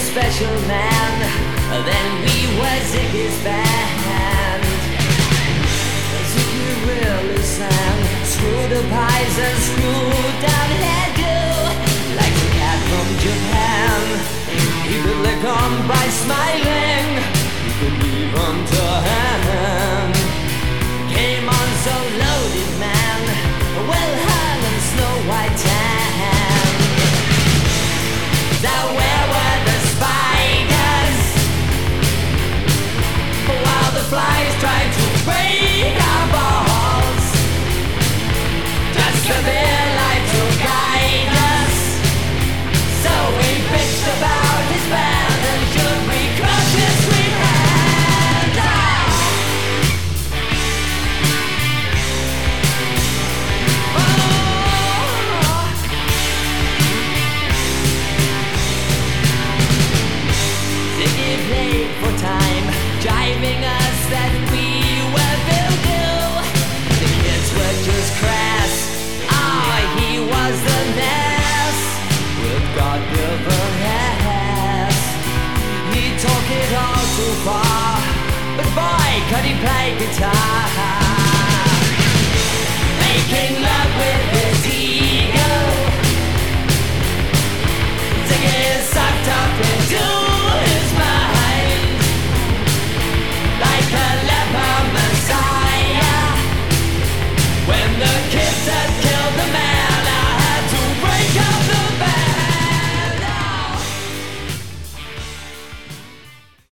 special man. Then we were Ziggy's band. Ziggy really sang, screw the pies and screw down hairdo, like the cat from Japan. He could lick on by smiling, he could even turn hand. Came on so loaded, man, well hung in snow white tan. Now where were the spiders? While the flies tried to break our balls, just a bit light to guide us. So we bitched about his band, and should we crush his sweet hand? Ziggy played for time, jiving us that we were voodoo. The kids were just crass, he was the mess with God-given ass. He took it all too far, but boy, could he play guitar. Making love with his teeth,